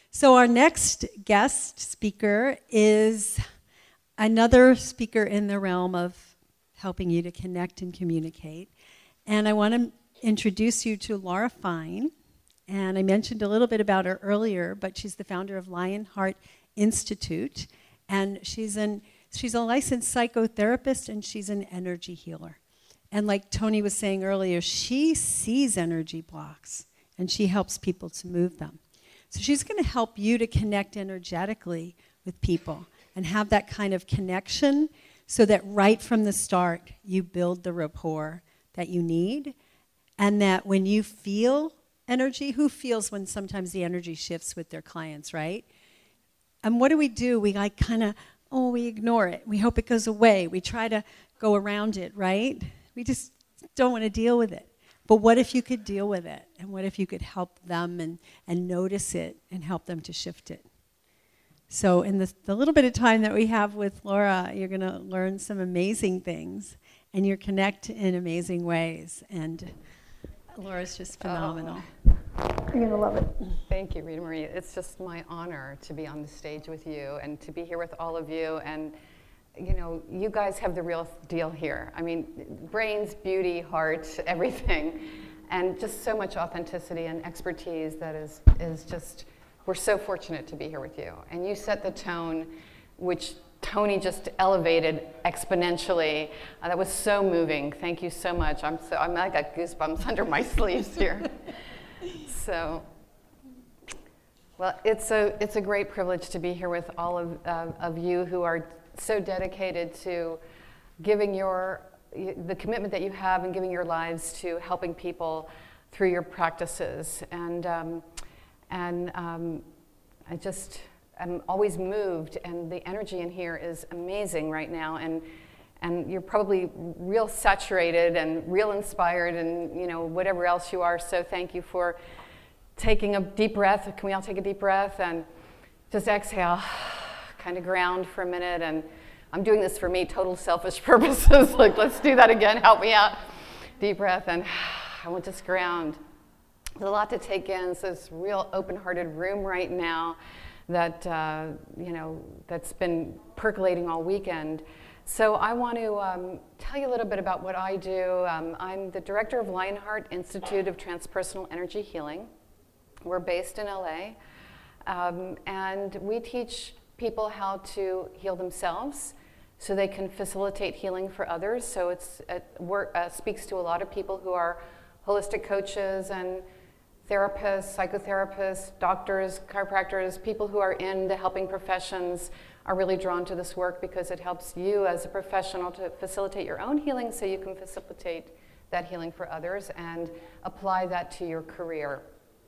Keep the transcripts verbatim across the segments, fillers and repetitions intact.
So our next guest speaker is another speaker in the realm of helping you to connect and communicate. And I want to introduce you to Laura Fine. And I mentioned a little bit about her earlier, but she's the founder of Lionheart Institute. And she's an she's a licensed psychotherapist, and she's an energy healer. And like Tony was saying earlier, she sees energy blocks, and she helps people to move them. So she's going to help you to connect energetically with people and have that kind of connection so that right from the start, you build the rapport that you need, and that when you feel energy, who feels when sometimes the energy shifts with their clients, right? And what do we do? We like kind of, oh, we ignore it. We hope it goes away. We try to go around it, right? We just don't want to deal with it. But what if you could deal with it? And what if you could help them and, and notice it and help them to shift it? So in the, the little bit of time that we have with Laura, you're going to learn some amazing things, and you'll connect in amazing ways. And Laura's just phenomenal. Oh. You're going to love it. Thank you, Rita Marie. It's just my honor to be on the stage with you and to be here with all of you. And you know, you guys have the real deal here. I mean, brains, beauty, heart, everything. And just so much authenticity and expertise that is, is just, we're so fortunate to be here with you. And you set the tone, which Tony just elevated exponentially. Uh, that was so moving. Thank you so much. I'm so, I'm, I got goosebumps under my sleeves here. So, well, it's a, it's a great privilege to be here with all of, uh, of you who are so dedicated to giving your, the commitment that you have and giving your lives to helping people through your practices. And, um, and um, I just, I'm always moved, and the energy in here is amazing right now. And, and you're probably real saturated and real inspired and, you know, whatever else you are. So thank you for taking a deep breath. Can we all take a deep breath and just exhale? Kind of ground for a minute, and I'm doing this for me, total selfish purposes. Like, let's do that again, help me out. Deep breath, and I want this ground. There's a lot to take in. It's this real open-hearted room right now that, uh, you know, that's been percolating all weekend. So I want to um, tell you a little bit about what I do. Um, I'm the director of Lionheart Institute of Transpersonal Energy Healing. We're based in L A, um, and we teach people how to heal themselves so they can facilitate healing for others. So it's it work, uh, speaks to a lot of people who are holistic coaches and therapists, psychotherapists, doctors, chiropractors. People who are in the helping professions are really drawn to this work because it helps you as a professional to facilitate your own healing so you can facilitate that healing for others and apply that to your career.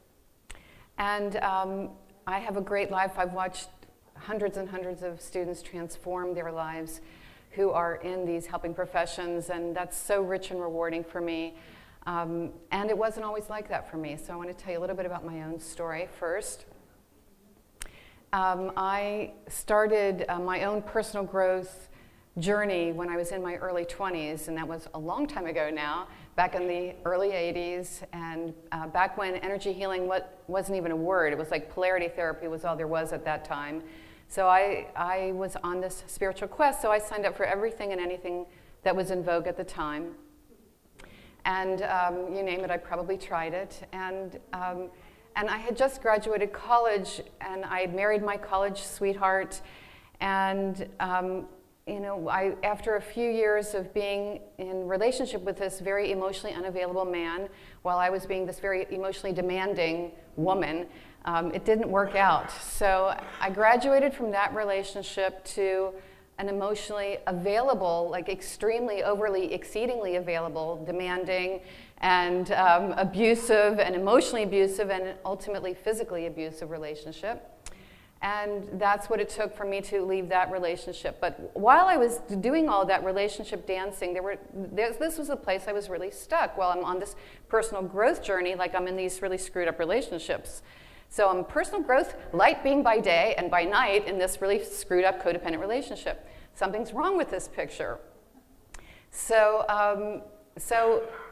And um, I have a great life. I've watched hundreds and hundreds of students transform their lives who are in these helping professions, and that's so rich and rewarding for me. Um, and it wasn't always like that for me, so I want to tell you a little bit about my own story first. Um, I started uh, my own personal growth journey when I was in my early twenties, and that was a long time ago now, back in the early eighties, and uh, back when energy healing what, wasn't even a word. It was like polarity therapy was all there was at that time. So I, I was on this spiritual quest, so I signed up for everything and anything that was in vogue at the time. And um, you name it, I probably tried it. And, um, and I had just graduated college, and I had married my college sweetheart. And um, you know, I, after a few years of being in relationship with this very emotionally unavailable man, while I was being this very emotionally demanding woman, um, it didn't work out. So I graduated from that relationship to an emotionally available, like extremely, overly, exceedingly available, demanding, and um, abusive, and emotionally abusive, and ultimately physically abusive relationship. And that's what it took for me to leave that relationship. But while I was doing all that relationship dancing, there were this was a place I was really stuck while I'm on this personal growth journey, like I'm in these really screwed up relationships. So I'm personal growth, light being by day and by night in this really screwed up codependent relationship. Something's wrong with this picture. So, um, so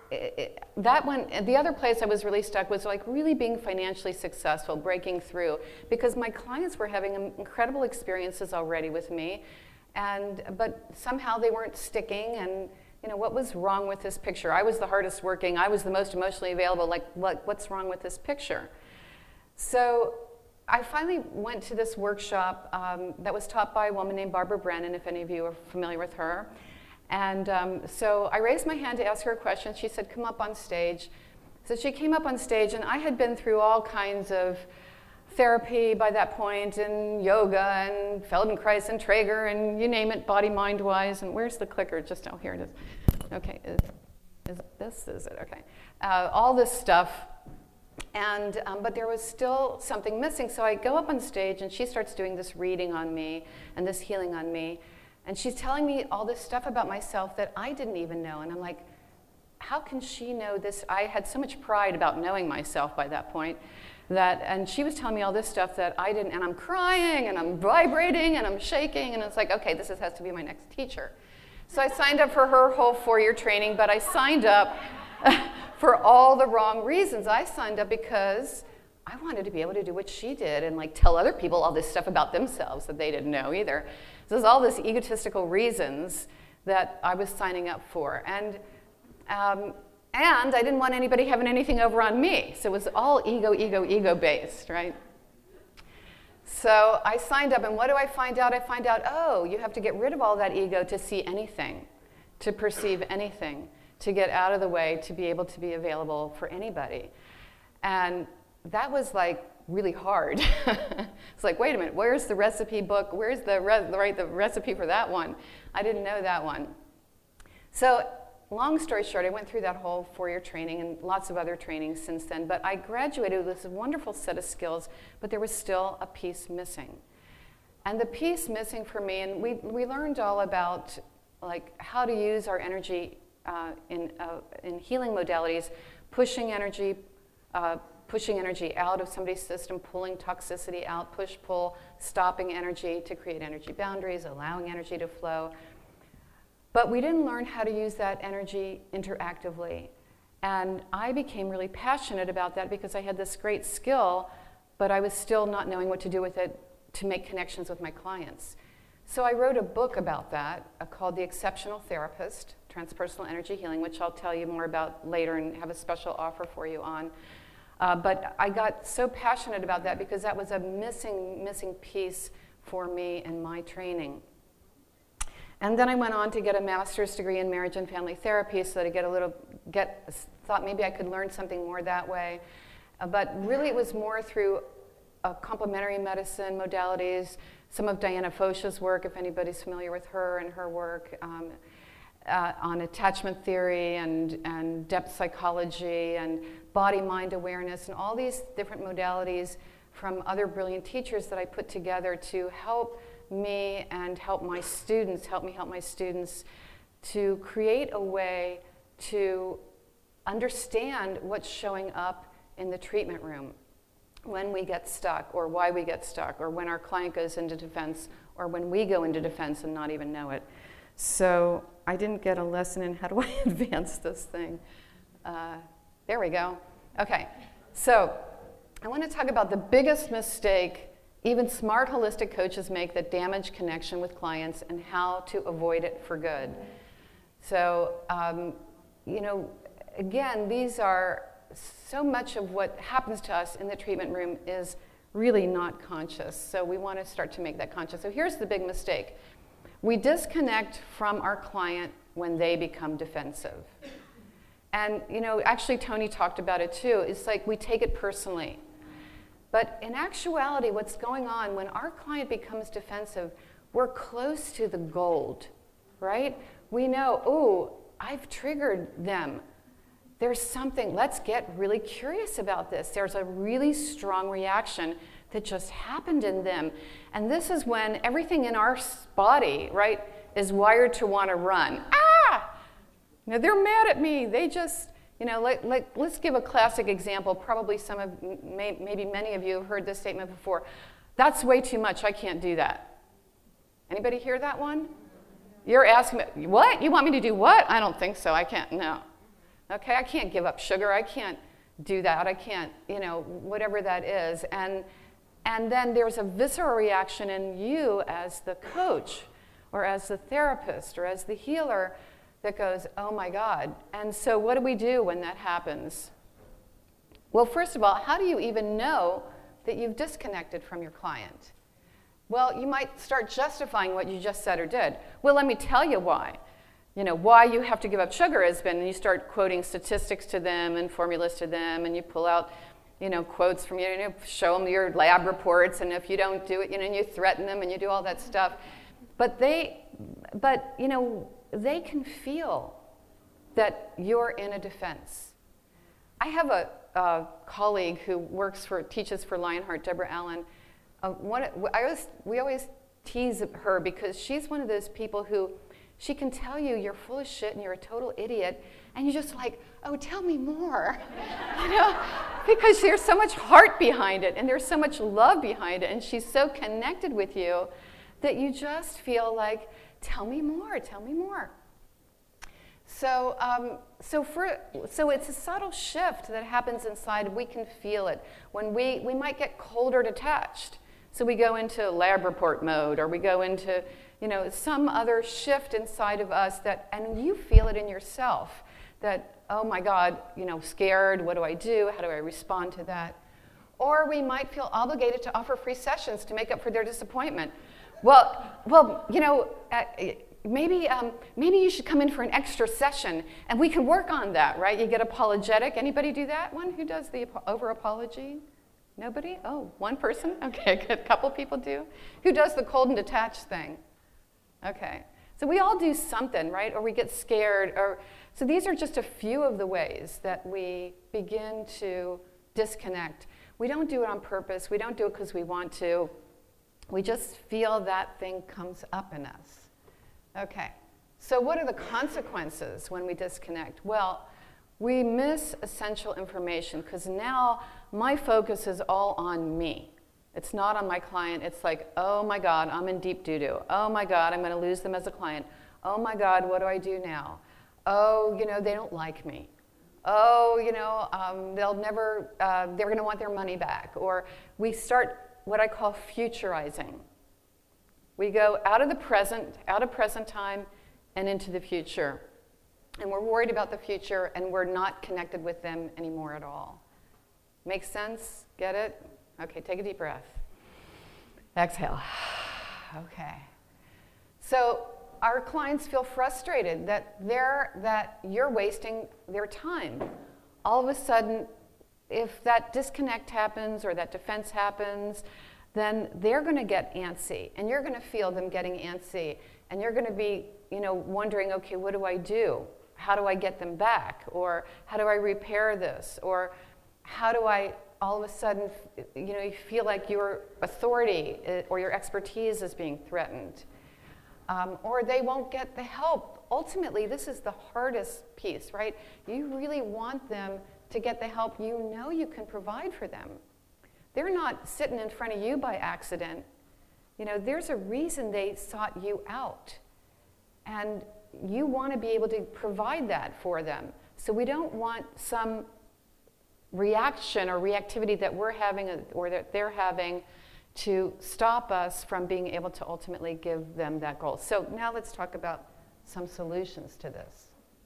it, it, that one, the other place I was really stuck was like really being financially successful, breaking through, because my clients were having incredible experiences already with me, and but somehow they weren't sticking. And you know, what was wrong with this picture? I was the hardest working. I was the most emotionally available. Like, what, what's wrong with this picture? So I finally went to this workshop um, that was taught by a woman named Barbara Brennan, if any of you are familiar with her. And um, so I raised my hand to ask her a question. She said, come up on stage. So she came up on stage, and I had been through all kinds of therapy by that point, and yoga, and Feldenkrais, and Traeger, and you name it, body, mind wise. And where's the clicker? Just, oh, here it is. Okay, is, is this, is it? Okay. Uh, all this stuff. And, um, but there was still something missing. So I go up on stage, and she starts doing this reading on me, and this healing on me. And she's telling me all this stuff about myself that I didn't even know. And I'm like, how can she know this? I had so much pride about knowing myself by that point. That, and she was telling me all this stuff that I didn't, and I'm crying, and I'm vibrating, and I'm shaking, and it's like, okay, this is, has to be my next teacher. So I signed up for her whole four-year training, but I signed up for all the wrong reasons. I signed up because I wanted to be able to do what she did and like tell other people all this stuff about themselves that they didn't know either. So there's all these egotistical reasons that I was signing up for. And um, And I didn't want anybody having anything over on me. So it was all ego, ego, ego based, right? So I signed up, and what do I find out? I find out, oh, you have to get rid of all that ego to see anything, to perceive anything, to get out of the way, to be able to be available for anybody. And that was like really hard. It's like, wait a minute, where's the recipe book? Where's the, re- right, the recipe for that one? I didn't know that one. So long story short, I went through that whole four-year training and lots of other trainings since then, but I graduated with this wonderful set of skills, but there was still a piece missing. And the piece missing for me, and we, we learned all about like how to use our energy uh, in, uh, in healing modalities, pushing energy, uh, pushing energy out of somebody's system, pulling toxicity out, push, pull, stopping energy to create energy boundaries, allowing energy to flow. But we didn't learn how to use that energy interactively. And I became really passionate about that because I had this great skill, but I was still not knowing what to do with it to make connections with my clients. So I wrote a book about that uh, called The Exceptional Therapist, Transpersonal Energy Healing, which I'll tell you more about later and have a special offer for you on. Uh, but I got so passionate about that because that was a missing, missing piece for me in my training. And then I went on to get a master's degree in marriage and family therapy so that I get a little, get, thought maybe I could learn something more that way. Uh, but really it was more through uh, complementary medicine modalities, some of Diana Fosha's work, if anybody's familiar with her and her work, um, uh, on attachment theory and, and depth psychology and body-mind awareness and all these different modalities from other brilliant teachers that I put together to help me and help my students, help me help my students to create a way to understand what's showing up in the treatment room when we get stuck or why we get stuck or when our client goes into defense or when we go into defense and not even know it. So I didn't get a lesson in how do I advance this thing. Uh, there we go. Okay, so I want to talk about the biggest mistake even smart holistic coaches make that damage connection with clients and how to avoid it for good. So, um, you know, again, these are so much of what happens to us in the treatment room is really not conscious. So we want to start to make that conscious. So here's the big mistake. We disconnect from our client when they become defensive. And, you know, actually Tony talked about it too. It's like we take it personally. But in actuality, what's going on when our client becomes defensive, we're close to the gold, right? We know, oh, I've triggered them. There's something, let's get really curious about this. There's a really strong reaction that just happened in them. And this is when everything in our body, right, is wired to want to run. Ah! Now they're mad at me. They just... You know, let, let, let's give a classic example. Probably some of, may, maybe many of you have heard this statement before. That's way too much, I can't do that. Anybody hear that one? You're asking me, what? You want me to do what? I don't think so, I can't, no. Okay, I can't give up sugar. I can't do that. I can't, you know, whatever that is. And and then there's a visceral reaction in you as the coach or as the therapist or as the healer that goes, oh my God. And so what do we do when that happens? Well, first of all, how do you even know that you've disconnected from your client? Well, you might start justifying what you just said or did. Well, let me tell you why. You know, why you have to give up sugar has been, and you start quoting statistics to them and formulas to them, and you pull out, you know, quotes from you, you know, show them your lab reports, and if you don't do it, you know, and you threaten them and you do all that stuff. But they, but, you know, they can feel that you're in a defense. I have a, a colleague who works for, teaches for Lionheart, Deborah Allen. Uh, one, I always, we always tease her because she's one of those people who, she can tell you you're full of shit and you're a total idiot, and you're just like, oh, tell me more, you know, because there's so much heart behind it and there's so much love behind it, and she's so connected with you that you just feel like, tell me more, tell me more. So, um, so for so it's a subtle shift that happens inside. We can feel it when we we might get colder detached. So we go into lab report mode, or we go into, you know, some other shift inside of us that, and you feel it in yourself, that, oh my God, you know, scared, what do I do? How do I respond to that? Or we might feel obligated to offer free sessions to make up for their disappointment. Well, well, you know, uh, maybe, um, maybe you should come in for an extra session, and we can work on that, right? You get apologetic. Anybody do that one? Who does the over-apology? Nobody? Oh, one person? Okay, a couple people do. Who does the cold and detached thing? Okay. So we all do something, right? Or we get scared. Or so these are just a few of the ways that we begin to disconnect. We don't do it on purpose. We don't do it because we want to. We just feel that thing comes up in us. Okay. So what are the consequences when we disconnect? Well, we miss essential information because now my focus is all on me. It's not on my client. It's like, oh my God, I'm in deep doo-doo. Oh my God, I'm going to lose them as a client. Oh my God, what do I do now? Oh, you know, they don't like me. Oh, you know, um, they'll never, uh, they're going to want their money back. Or we start what I call futurizing. We go out of the present, out of present time, and into the future. And we're worried about the future, and we're not connected with them anymore at all. Make sense? Get it? Okay, take a deep breath. Exhale. Okay. So our clients feel frustrated that they're that you're wasting their time. All of a sudden, if that disconnect happens or that defense happens, then they're going to get antsy, and you're going to feel them getting antsy, and you're going to be, you know, wondering, okay, what do I do? How do I get them back? Or how do I repair this? Or how do I all of a sudden, you know, you feel like your authority or your expertise is being threatened. Um, or they won't get the help. Ultimately, this is the hardest piece, right? You really want them to get the help you know you can provide for them. They're not sitting in front of you by accident. You know, there's a reason they sought you out. And you want to be able to provide that for them. So we don't want some reaction or reactivity that we're having or that they're having to stop us from being able to ultimately give them that goal. So now let's talk about some solutions to this.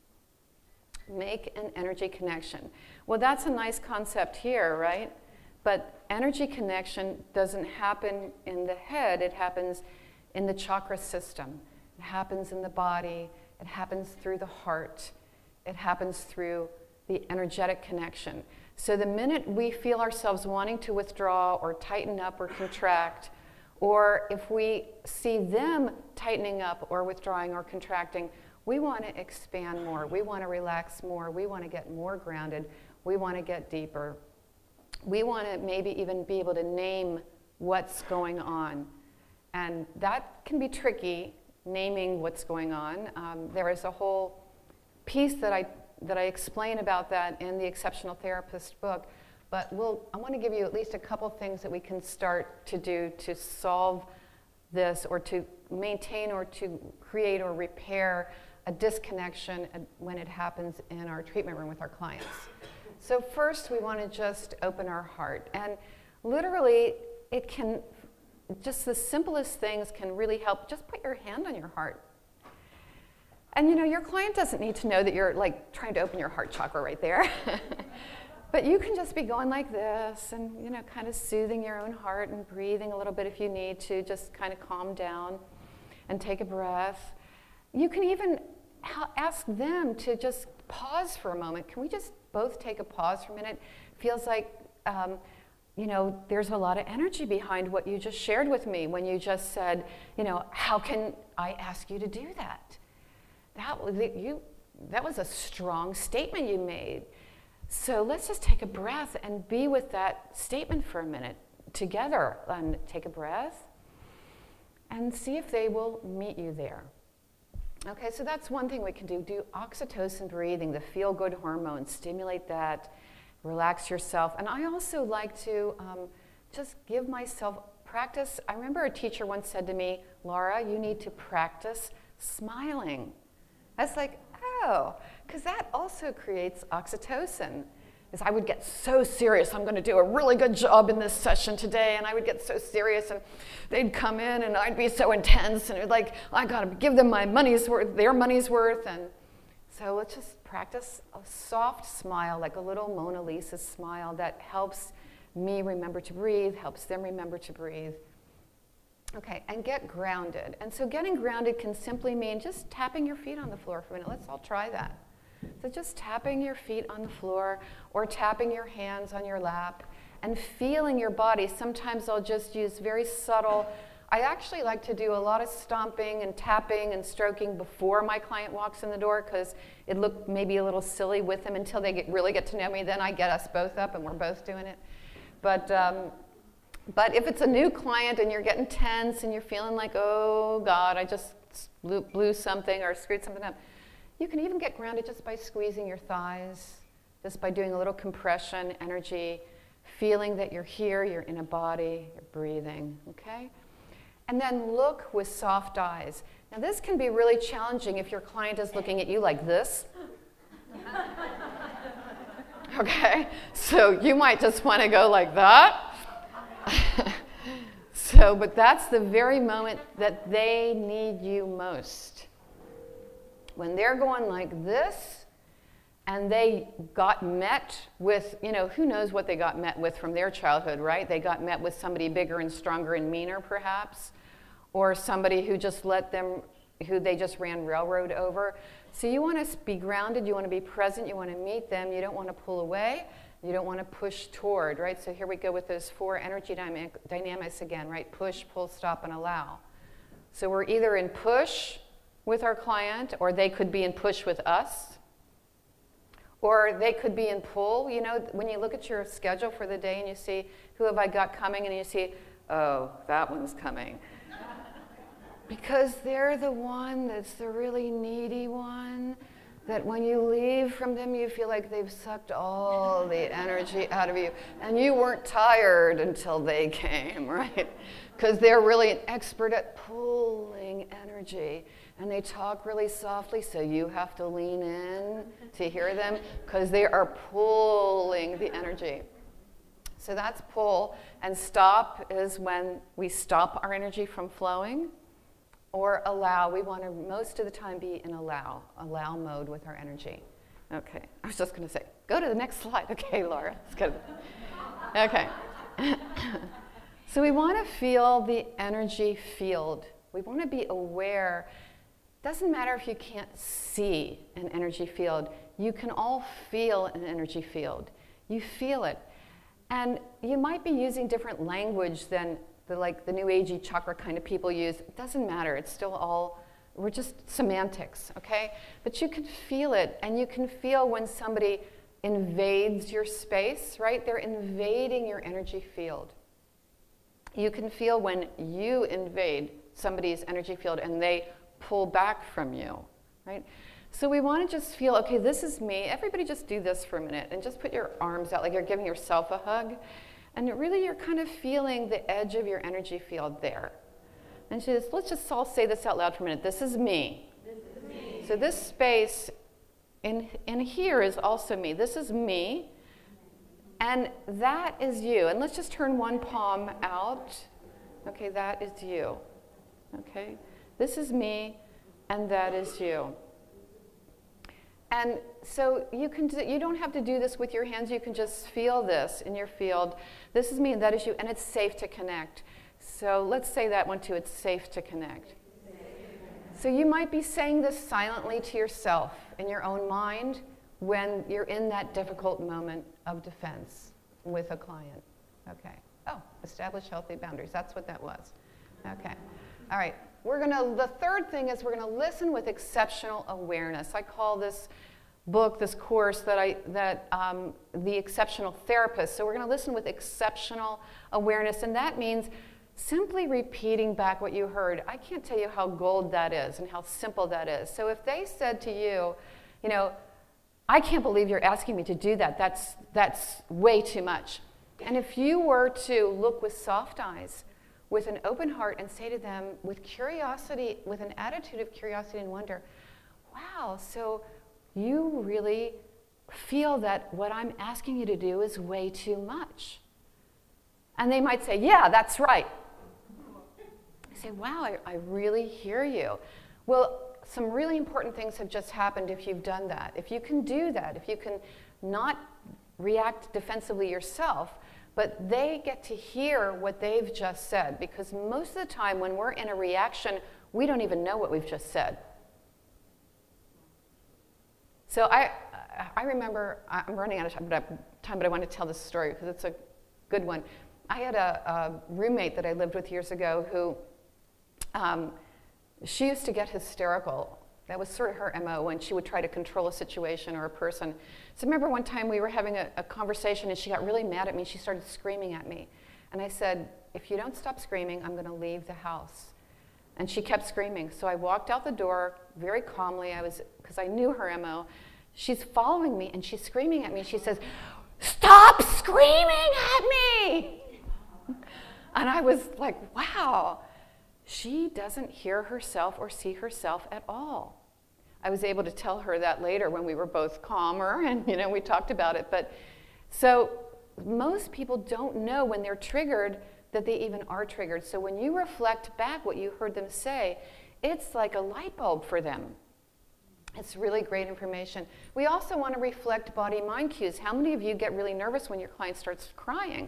Make an energy connection. Well, that's a nice concept here, right? But energy connection doesn't happen in the head. It happens in the chakra system. It happens in the body. It happens through the heart. It happens through the energetic connection. So the minute we feel ourselves wanting to withdraw or tighten up or contract, or if we see them tightening up or withdrawing or contracting, we want to expand more. We want to relax more. We want to get more grounded. We want to get deeper. We want to maybe even be able to name what's going on. And that can be tricky, naming what's going on. Um, there is a whole piece that I that I explain about that in the Exceptional Therapist book, but we'll, I want to give you at least a couple things that we can start to do to solve this or to maintain or to create or repair a disconnection when it happens in our treatment room with our clients. So first, we want to just open our heart. And literally, it can, just the simplest things can really help. Just put your hand on your heart. And you know, your client doesn't need to know that you're like trying to open your heart chakra right there. But you can just be going like this and, you know, kind of soothing your own heart and breathing a little bit if you need to, just kind of calm down and take a breath. You can even ha- ask them to just pause for a moment. Can we just both take a pause for a minute? Feels like, um, you know, there's a lot of energy behind what you just shared with me when you just said, you know, how can I ask you to do that? That was, you, that was a strong statement you made. So let's just take a breath and be with that statement for a minute together. And take a breath and see if they will meet you there. Okay, so that's one thing we can do. Do oxytocin breathing, the feel-good hormone. Stimulate that. Relax yourself. And I also like to um, just give myself practice. I remember a teacher once said to me, Laura, you need to practice smiling. I was like, oh, because that also creates oxytocin. Is I would get so serious, I'm going to do a really good job in this session today, and I would get so serious, and they'd come in, and I'd be so intense, and it was like, I got to give them my money's worth, their money's worth, and so let's just practice a soft smile, like a little Mona Lisa smile that helps me remember to breathe, helps them remember to breathe. Okay, and get grounded. And so getting grounded can simply mean just tapping your feet on the floor for a minute. Let's all try that. So just tapping your feet on the floor or tapping your hands on your lap and feeling your body. Sometimes I'll just use very subtle. I actually like to do a lot of stomping and tapping and stroking before my client walks in the door because it looked maybe a little silly with them until they get, really get to know me. Then I get us both up and we're both doing it. But um, But if it's a new client and you're getting tense and you're feeling like, oh, God, I just blew, blew something or screwed something up, you can even get grounded just by squeezing your thighs, just by doing a little compression, energy, feeling that you're here, you're in a body, you're breathing, okay? And then look with soft eyes. Now, this can be really challenging if your client is looking at you like this. Okay? So you might just want to go like that. So, but that's the very moment that they need you most. When they're going like this, and they got met with, you know, who knows what they got met with from their childhood, right? They got met with somebody bigger and stronger and meaner, perhaps, or somebody who just let them, who they just ran railroad over. So you want to be grounded, you want to be present, you want to meet them, you don't want to pull away. You don't want to push toward, right? So here we go with those four energy dynamic, dynamics again, right? Push, pull, stop, and allow. So we're either in push with our client, or they could be in push with us, or they could be in pull. You know, when you look at your schedule for the day and you see, who have I got coming? And you see, oh, that one's coming. Because they're the one that's the really needy one, that when you leave from them, you feel like they've sucked all the energy out of you. And you weren't tired until they came, right? Because they're really an expert at pulling energy. And they talk really softly, so you have to lean in to hear them, because they are pulling the energy. So that's pull. And stop is when we stop our energy from flowing. Or allow. We want to most of the time be in allow, allow mode with our energy. Okay, I was just going to say, go to the next slide. Okay, Laura, let's go. Okay. So we want to feel the energy field. We want to be aware. Doesn't matter if you can't see an energy field. You can all feel an energy field. You feel it. And you might be using different language than the like the new agey chakra kind of people use. It doesn't matter. It's still all, we're just semantics, okay? But you can feel it, and you can feel when somebody invades your space, right? They're invading your energy field. You can feel when you invade somebody's energy field and they pull back from you, right? So we want to just feel, okay, this is me. Everybody just do this for a minute and just put your arms out like you're giving yourself a hug. And really, you're kind of feeling the edge of your energy field there. And just, let's just all say this out loud for a minute. This is me. This is me. So this space in, in here is also me. This is me, and that is you. And let's just turn one palm out. Okay, that is you. Okay, this is me, and that is you. And so you can do, you don't have to do this with your hands. You can just feel this in your field. This is me, and that is you, and it's safe to connect. So let's say that one too. It's safe to connect. So you might be saying this silently to yourself in your own mind when you're in that difficult moment of defense with a client. Okay. Oh, establish healthy boundaries. That's what that was. Okay. All right. We're gonna. The third thing is we're gonna listen with exceptional awareness. I call this book, this course, that I that um, the exceptional therapist. So we're gonna listen with exceptional awareness, and that means simply repeating back what you heard. I can't tell you how gold that is and how simple that is. So if they said to you, you know, I can't believe you're asking me to do that. That's that's way too much. And if you were to look with soft eyes, with an open heart, and say to them with curiosity, with an attitude of curiosity and wonder, wow, so you really feel that what I'm asking you to do is way too much. And they might say, yeah, that's right. I say, wow, I, I really hear you. Well, some really important things have just happened if you've done that. If you can do that, if you can not react defensively yourself, but they get to hear what they've just said, because most of the time when we're in a reaction, we don't even know what we've just said. So I, I remember, I'm running out of time, but I want to tell this story because it's a good one. I had a, a roommate that I lived with years ago who, um, she used to get hysterical. That was sort of her M O when she would try to control a situation or a person. So I remember one time we were having a, a conversation and she got really mad at me. She started screaming at me. And I said, if you don't stop screaming, I'm going to leave the house. And she kept screaming. So I walked out the door very calmly. I was, because I knew her M O. She's following me and she's screaming at me. She says, stop screaming at me! And I was like, wow, she doesn't hear herself or see herself at all. I was able to tell her that later when we were both calmer and, you know, we talked about it. But so most people don't know when they're triggered that they even are triggered. So when you reflect back what you heard them say, it's like a light bulb for them. It's really great information. We also want to reflect body-mind cues. How many of you get really nervous when your client starts crying?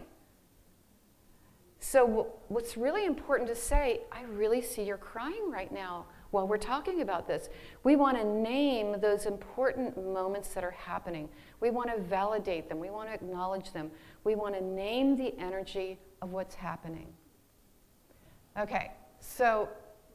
So what's really important to say, I really see you're crying right now while we're talking about this. We want to name those important moments that are happening. We want to validate them. We want to acknowledge them. We want to name the energy of what's happening. Okay, so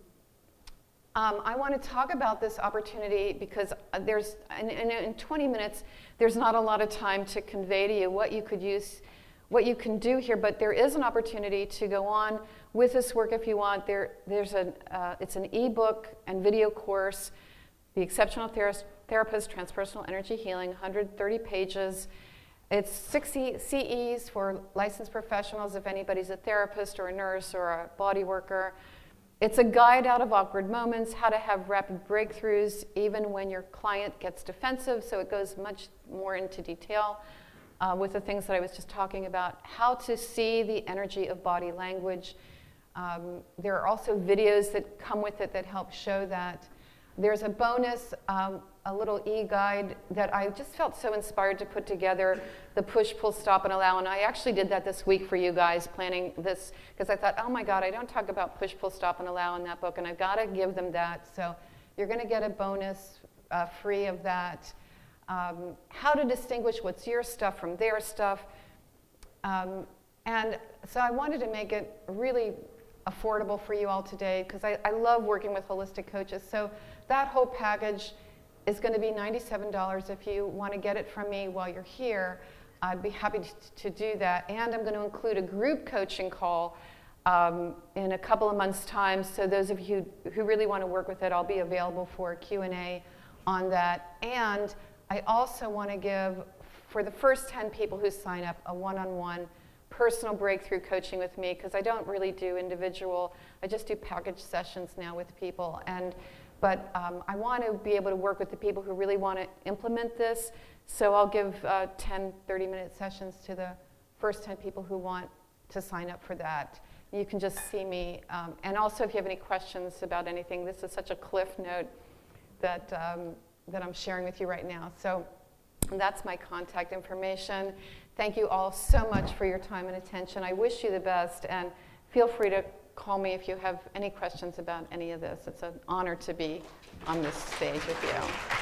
um, I want to talk about this opportunity because there's, in, in, in twenty minutes, there's not a lot of time to convey to you what you could use, what you can do here, but there is an opportunity to go on with this work if you want. There, there's an, uh, it's an ebook and video course, The Exceptional Ther- Therapist, Transpersonal Energy Healing, one hundred thirty pages. It's sixty C Es for licensed professionals if anybody's a therapist or a nurse or a body worker. It's a guide out of awkward moments, how to have rapid breakthroughs even when your client gets defensive, so it goes much more into detail. Uh, with the things that I was just talking about, how to see the energy of body language. Um, there are also videos that come with it that help show that. There's a bonus, um, a little e-guide that I just felt so inspired to put together, the push, pull, stop, and allow. And I actually did that this week for you guys, planning this, because I thought, oh my God, I don't talk about push, pull, stop, and allow in that book, and I've got to give them that. So you're going to get a bonus uh, free of that. Um, how to distinguish what's your stuff from their stuff. Um, and so I wanted to make it really affordable for you all today because I, I love working with holistic coaches. So that whole package is going to be ninety-seven dollars. If you want to get it from me while you're here, I'd be happy to, to do that. And I'm going to include a group coaching call um, in a couple of months' time. So those of you who, who really want to work with it, I'll be available for a Q and A on that. And I also want to give, for the first ten people who sign up, a one-on-one personal breakthrough coaching with me, because I don't really do individual, I just do package sessions now with people. And but um, I want to be able to work with the people who really want to implement this. So I'll give uh, ten, thirty minute sessions to the first ten people who want to sign up for that. You can just see me. Um, and also, if you have any questions about anything, this is such a cliff note that, um, that I'm sharing with you right now. So that's my contact information. Thank you all so much for your time and attention. I wish you the best, and feel free to call me if you have any questions about any of this. It's an honor to be on this stage with you.